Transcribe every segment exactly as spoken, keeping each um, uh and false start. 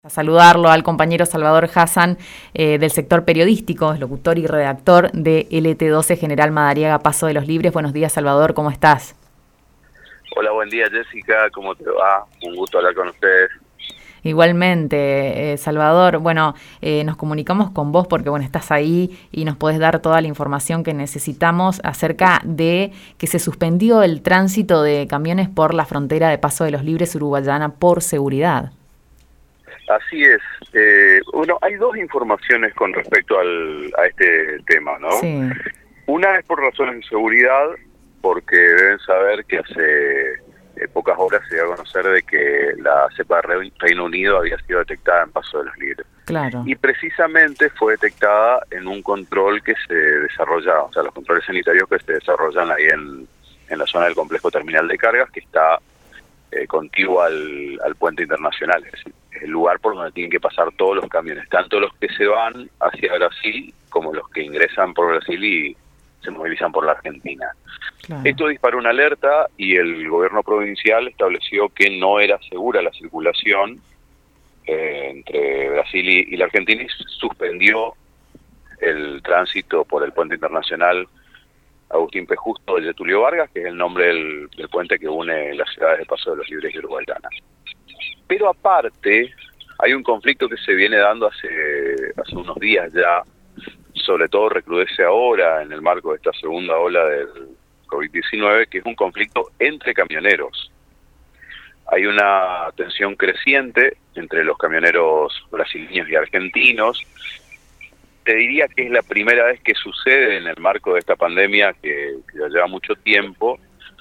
A saludarlo al compañero Salvador Hassan, eh, del sector periodístico, es locutor y redactor de L T doce General Madariaga Paso de los Libres. Buenos días, Salvador, ¿cómo estás? Hola, buen día, Jessica, ¿cómo te va? Un gusto hablar con ustedes. Igualmente, eh, Salvador, bueno, eh, nos comunicamos con vos porque, bueno, estás ahí y nos podés dar toda la información que necesitamos acerca de que se suspendió el tránsito de camiones por la frontera de Paso de los Libres Uruguayana por seguridad. Así es. Eh, bueno, hay dos informaciones con respecto al, a este tema, ¿no? Sí. Una es por razones de seguridad, porque deben saber que hace eh, pocas horas se dio a conocer de que la cepa de Reino Unido había sido detectada en Paso de los Libres. Claro. Y precisamente fue detectada en un control que se desarrolla, o sea, los controles sanitarios que se desarrollan ahí en, en la zona del complejo terminal de cargas, que está eh, contiguo al, al puente internacional. Es decir, el lugar por donde tienen que pasar todos los camiones, tanto los que se van hacia Brasil como los que ingresan por Brasil y se movilizan por la Argentina. Claro. Esto disparó una alerta y el gobierno provincial estableció que no era segura la circulación eh, entre Brasil y, y la Argentina y suspendió el tránsito por el puente internacional Agustín P. Justo de Getulio Vargas, que es el nombre del, del puente que une las ciudades de Paso de los Libres y Uruguayana. Pero aparte, hay un conflicto que se viene dando hace, hace unos días ya, sobre todo recrudece ahora en el marco de esta segunda ola del COVID diecinueve, que es un conflicto entre camioneros. Hay una tensión creciente entre los camioneros brasileños y argentinos. Te diría que es la primera vez que sucede en el marco de esta pandemia, que, que ya lleva mucho tiempo,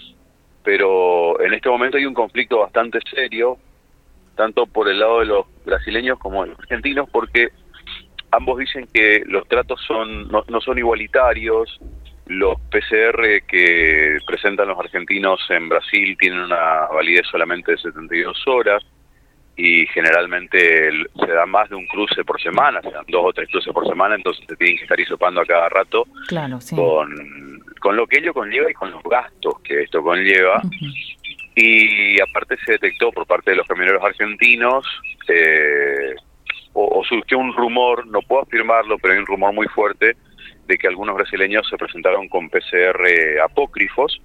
pero en este momento hay un conflicto bastante serio, tanto por el lado de los brasileños como de los argentinos, porque ambos dicen que los tratos son no, no son igualitarios. Los P C R que presentan los argentinos en Brasil tienen una validez solamente de setenta y dos horas y generalmente se da más de un cruce por semana, se dan dos o tres cruces por semana, entonces se tienen que estar hisopando a cada rato. Claro, sí. con, con lo que ello conlleva y con los gastos que esto conlleva. Uh-huh. Y aparte se detectó por parte de los camioneros argentinos, eh, o, o surgió un rumor, no puedo afirmarlo, pero hay un rumor muy fuerte de que algunos brasileños se presentaron con P C R apócrifos,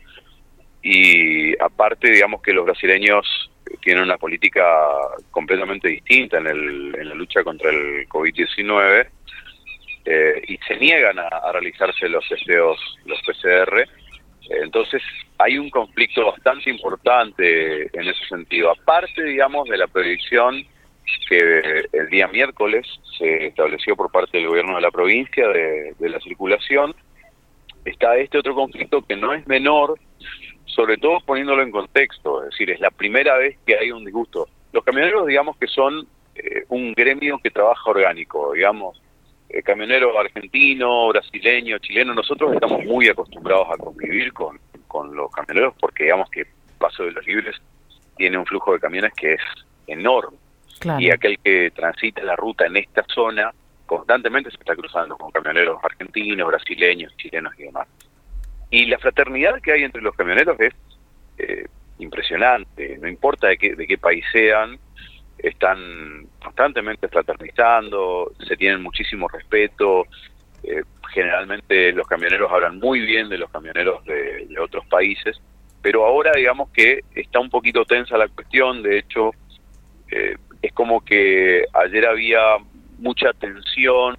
y aparte digamos que los brasileños tienen una política completamente distinta en, el, en la lucha contra el COVID diecinueve, eh, y se niegan a, a realizarse los testeos, los P C R. Entonces hay un conflicto bastante importante en ese sentido, aparte digamos de la predicción que el día miércoles se estableció por parte del gobierno de la provincia de, de la circulación. Está este otro conflicto que no es menor, sobre todo poniéndolo en contexto, es decir, es la primera vez que hay un disgusto. Los camioneros digamos que son eh, un gremio que trabaja orgánico, digamos, eh, camionero argentino, brasileño, chileno, nosotros estamos muy acostumbrados a convivir con, con los camioneros porque digamos que Paso de los Libres tiene un flujo de camiones que es enorme. Claro. Y aquel que transita la ruta en esta zona constantemente se está cruzando con camioneros argentinos, brasileños, chilenos y demás. Y la fraternidad que hay entre los camioneros es eh, impresionante, no importa de qué, de qué país sean, están constantemente fraternizando, se tienen muchísimo respeto, eh, generalmente los camioneros hablan muy bien de los camioneros de, de otros países, pero ahora digamos que está un poquito tensa la cuestión. De hecho, eh, es como que ayer había mucha tensión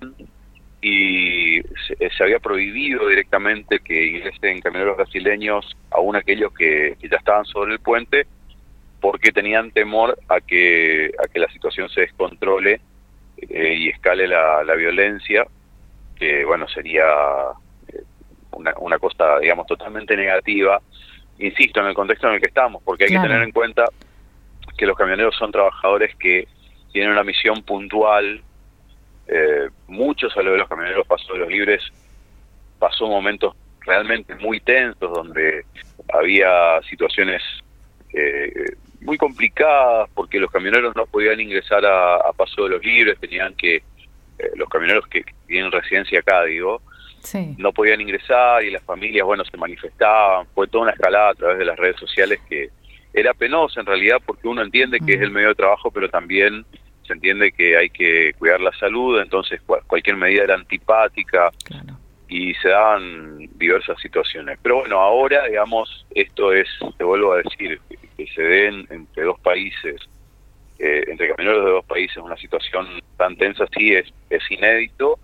y se, se había prohibido directamente que ingresen camioneros brasileños, aún aquellos que, que ya estaban sobre el puente, porque tenían temor a que a que la situación se descontrole eh, y escale la, la violencia, que bueno, sería eh, una, una cosa, digamos, totalmente negativa, insisto, en el contexto en el que estamos, porque hay claro. que tener en cuenta que los camioneros son trabajadores que tienen una misión puntual. Eh, muchos a lo de los camioneros Paso de los Libres pasó momentos realmente muy tensos, donde había situaciones eh, muy complicadas, porque los camioneros no podían ingresar a, a Paso de los Libres, tenían que, eh, los camioneros que tienen residencia acá, digo, sí. no podían ingresar, y las familias, bueno, se manifestaban. Fue toda una escalada a través de las redes sociales que era penosa en realidad, porque uno entiende que uh-huh. es el medio de trabajo, pero también se entiende que hay que cuidar la salud, entonces cual, cualquier medida era antipática, claro. Y se daban diversas situaciones. Pero bueno, ahora, digamos, esto es, te vuelvo a decir, que, que se den entre dos países, eh, entre camioneros de dos países, una situación tan tensa así es, es inédito,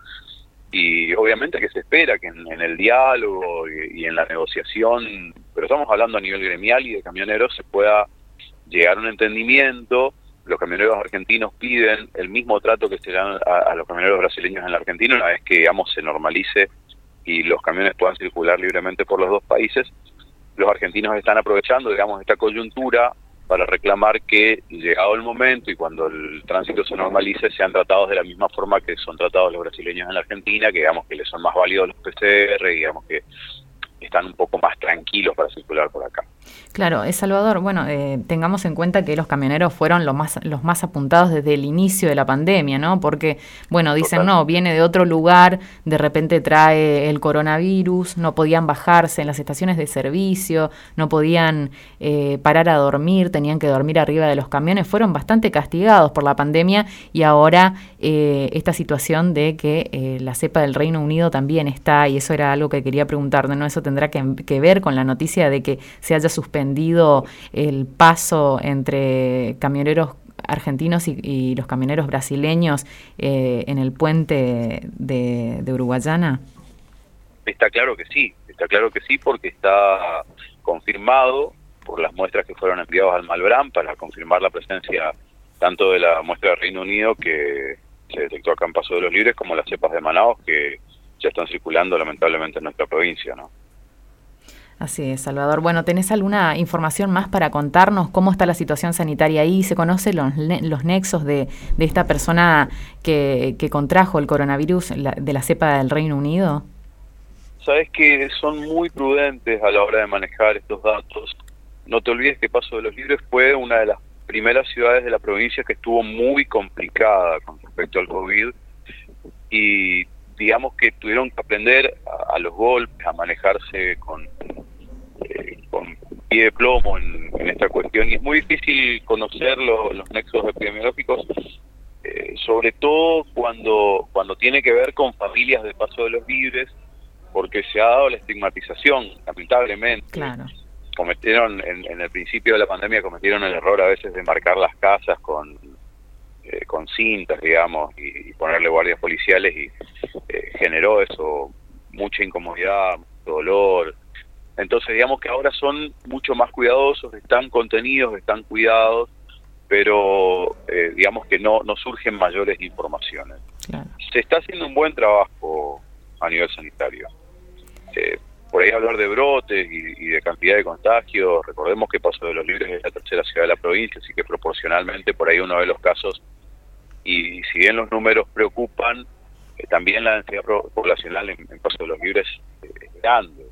y obviamente que se espera que en, en el diálogo y, y en la negociación, pero estamos hablando a nivel gremial y de camioneros, se pueda llegar a un entendimiento. Los camioneros argentinos piden el mismo trato que se dan a, a los camioneros brasileños en la Argentina, una vez que, digamos, se normalice y los camiones puedan circular libremente por los dos países. Los argentinos están aprovechando, digamos, esta coyuntura para reclamar que, llegado el momento y cuando el tránsito se normalice, sean tratados de la misma forma que son tratados los brasileños en la Argentina, que digamos que les son más válidos los P C R, y digamos que están un poco más tranquilos para circular por acá. Claro, eh, Salvador, bueno, eh, tengamos en cuenta que los camioneros fueron los más los más apuntados desde el inicio de la pandemia, ¿no? Porque, bueno, dicen, Total. no, viene de otro lugar, de repente trae el coronavirus, no podían bajarse en las estaciones de servicio, no podían eh, parar a dormir, tenían que dormir arriba de los camiones, fueron bastante castigados por la pandemia, y ahora eh, esta situación de que eh, la cepa del Reino Unido también está, y eso era algo que quería preguntarte, ¿no? Eso tendrá que, que ver con la noticia de que se haya suspendido el paso entre camioneros argentinos y, y los camioneros brasileños eh, en el puente de, de Uruguayana. Está claro que sí, está claro que sí, porque está confirmado por las muestras que fueron enviadas al Malbrán para confirmar la presencia tanto de la muestra del Reino Unido que se detectó acá en Paso de los Libres, como las cepas de Manaos que ya están circulando lamentablemente en nuestra provincia, ¿no? Así es, Salvador. Bueno, ¿tenés alguna información más para contarnos cómo está la situación sanitaria ahí? ¿Se conocen los, los nexos de, de esta persona que, que contrajo el coronavirus la, de la cepa del Reino Unido? Sabes que son muy prudentes a la hora de manejar estos datos. No te olvides que Paso de los Libres fue una de las primeras ciudades de la provincia que estuvo muy complicada con respecto al COVID, y digamos que tuvieron que aprender a, a los golpes, a manejarse con... con pie de plomo en, en esta cuestión, y es muy difícil conocer lo, los nexos epidemiológicos, eh, sobre todo cuando cuando tiene que ver con familias de Paso de los Libres, porque se ha dado la estigmatización, lamentablemente. Claro. Cometieron, en, en el principio de la pandemia, cometieron el error a veces de marcar las casas con eh, con cintas, digamos, y, y ponerle guardias policiales, y eh, generó eso mucha incomodidad, mucho dolor. Entonces, digamos que ahora son mucho más cuidadosos, están contenidos, están cuidados, pero eh, digamos que no, no surgen mayores informaciones. Claro. Se está haciendo un buen trabajo a nivel sanitario. Eh, por ahí hablar de brotes y, y de cantidad de contagios, recordemos que Paso de los Libres es la tercera ciudad de la provincia, así que proporcionalmente por ahí uno ve los casos, y, y si bien los números preocupan, eh, también la densidad poblacional en, en Paso de los Libres eh, es grande.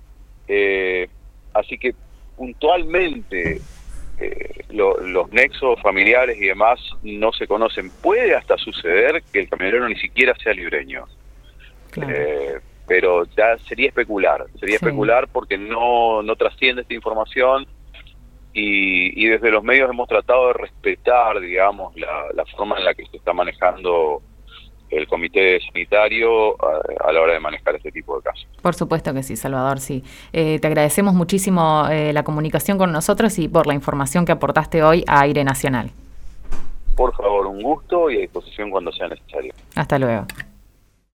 Eh, así que puntualmente eh, lo, los nexos familiares y demás no se conocen. Puede hasta suceder que el camionero ni siquiera sea libreño, claro. eh, pero ya sería especular, sería sí. especular porque no, no trasciende esta información, y, y desde los medios hemos tratado de respetar, digamos, la, la forma en la que se está manejando el comité sanitario a, a la hora de manejar este tipo de casos. Por supuesto que sí, Salvador, sí. Eh, te agradecemos muchísimo eh, la comunicación con nosotros y por la información que aportaste hoy a Aire Nacional. Por favor, un gusto y a disposición cuando sea necesario. Hasta luego.